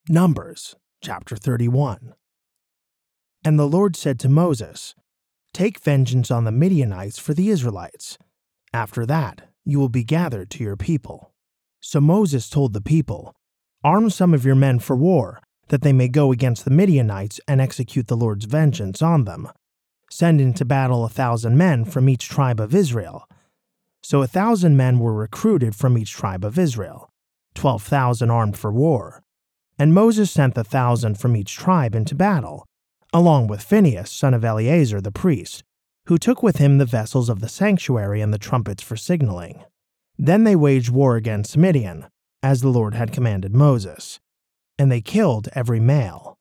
Numbers chapter 31. And the Lord said to Moses, "Take vengeance on the Midianites for the Israelites. After that, you will be gathered to your people." So Moses told the people, "Arm some of your men for war, that they may go against the Midianites and execute the Lord's vengeance on them. Send into battle 1,000 men from each tribe of Israel." So 1,000 men were recruited from each tribe of Israel, 12,000 armed for war. And Moses sent 1,000 from each tribe into battle, along with Phinehas, son of Eleazar the priest, who took with him the vessels of the sanctuary and the trumpets for signaling. Then they waged war against Midian, as the Lord had commanded Moses, and they killed every male.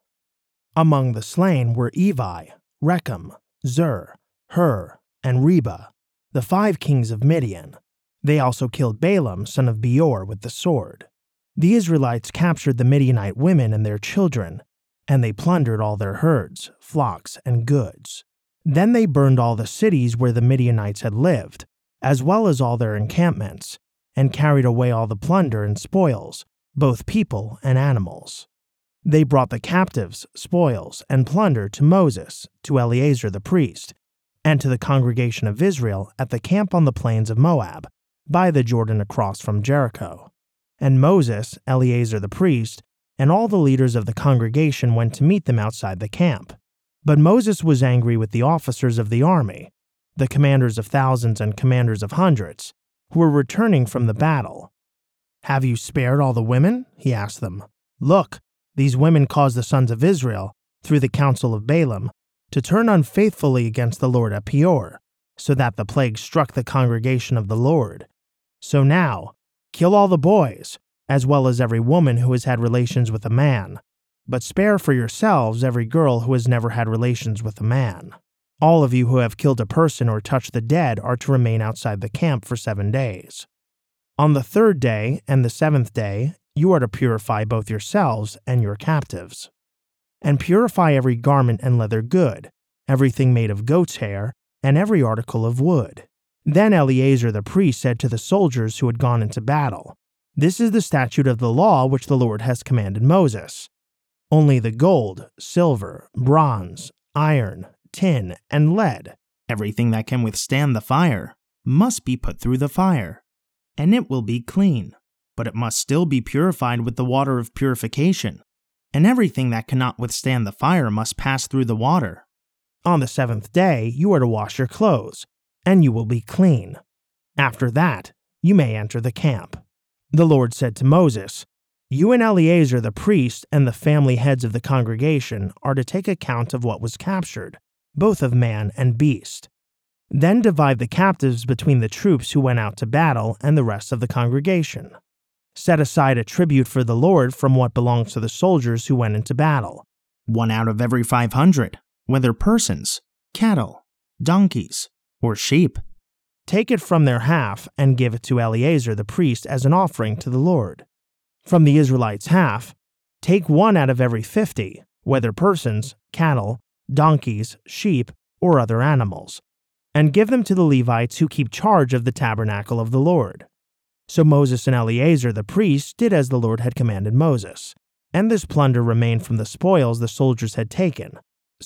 Among the slain were Evi, Rechem, Zur, Hur, and Reba, the 5 kings of Midian. They also killed Balaam, son of Beor, with the sword. The Israelites captured the Midianite women and their children, and they plundered all their herds, flocks, and goods. Then they burned all the cities where the Midianites had lived, as well as all their encampments, and carried away all the plunder and spoils, both people and animals. They brought the captives, spoils, and plunder to Moses, to Eleazar the priest, and to the congregation of Israel at the camp on the plains of Moab, by the Jordan across from Jericho. And Moses, Eleazar the priest, and all the leaders of the congregation went to meet them outside the camp. But Moses was angry with the officers of the army, the commanders of thousands and commanders of hundreds, who were returning from the battle. "Have you spared all the women?" he asked them. "Look, these women caused the sons of Israel, through the counsel of Balaam, to turn unfaithfully against the Lord at Peor, so that the plague struck the congregation of the Lord. So now, kill all the boys, as well as every woman who has had relations with a man, but spare for yourselves every girl who has never had relations with a man. All of you who have killed a person or touched the dead are to remain outside the camp for 7 days. On the 3rd day and the 7th day, you are to purify both yourselves and your captives. And purify every garment and leather good, everything made of goat's hair, and every article of wood." Then Eleazar the priest said to the soldiers who had gone into battle, "This is the statute of the law which the Lord has commanded Moses. Only the gold, silver, bronze, iron, tin, and lead, everything that can withstand the fire, must be put through the fire, and it will be clean, but it must still be purified with the water of purification, and everything that cannot withstand the fire must pass through the water. On the 7th day you are to wash your clothes, and you will be clean. After that, you may enter the camp." The Lord said to Moses, "You and Eleazar the priest and the family heads of the congregation are to take account of what was captured, both of man and beast. Then divide the captives between the troops who went out to battle and the rest of the congregation. Set aside a tribute for the Lord from what belongs to the soldiers who went into battle, 1 out of every 500, whether persons, cattle, donkeys, or sheep. Take it from their half and give it to Eleazar the priest as an offering to the Lord. From the Israelites' half, take 1 out of every 50, whether persons, cattle, donkeys, sheep, or other animals, and give them to the Levites who keep charge of the tabernacle of the Lord." So Moses and Eleazar the priest did as the Lord had commanded Moses, and this plunder remained from the spoils the soldiers had taken: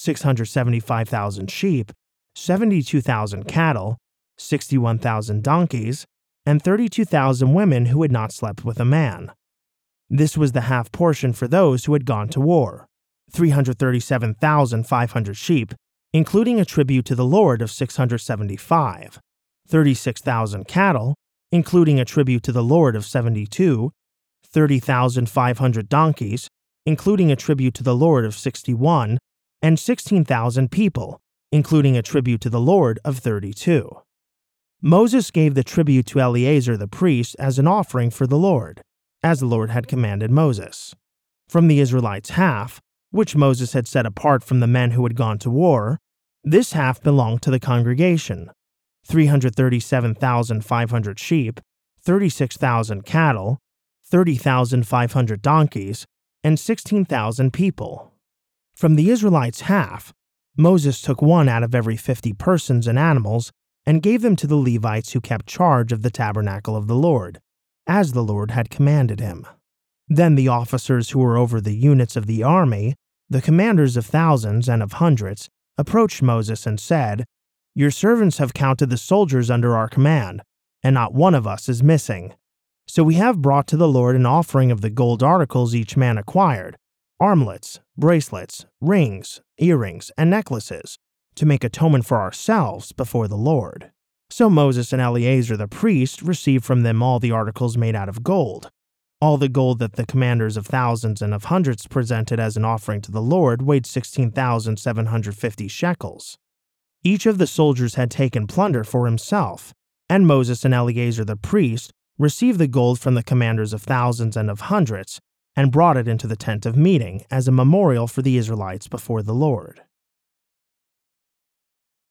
675,000 sheep, 72,000 cattle, 61,000 donkeys, and 32,000 women who had not slept with a man. This was the half portion for those who had gone to war: 337,500 sheep, including a tribute to the Lord of 675, 36,000 cattle, including a tribute to the Lord of 72, 30,500 donkeys, including a tribute to the Lord of 61, and 16,000 people, including a tribute to the Lord of 32. Moses gave the tribute to Eleazar the priest as an offering for the Lord, as the Lord had commanded Moses. From the Israelites' half, which Moses had set apart from the men who had gone to war, this half belonged to the congregation: 337,500 sheep, 36,000 cattle, 30,500 donkeys, and 16,000 people. From the Israelites' half, Moses took 1 out of every 50 persons and animals and gave them to the Levites who kept charge of the tabernacle of the Lord, as the Lord had commanded him. Then the officers who were over the units of the army, the commanders of thousands and of hundreds, approached Moses and said, "Your servants have counted the soldiers under our command, and not one of us is missing. So we have brought to the Lord an offering of the gold articles each man acquired, armlets, bracelets, rings, earrings, and necklaces, to make atonement for ourselves before the Lord." So Moses and Eleazar the priest received from them all the articles made out of gold, all the gold that the commanders of thousands and of hundreds presented as an offering to the Lord weighed 16,750 shekels. Each of the soldiers had taken plunder for himself, and Moses and Eleazar the priest received the gold from the commanders of thousands and of hundreds, and brought it into the tent of meeting as a memorial for the Israelites before the Lord.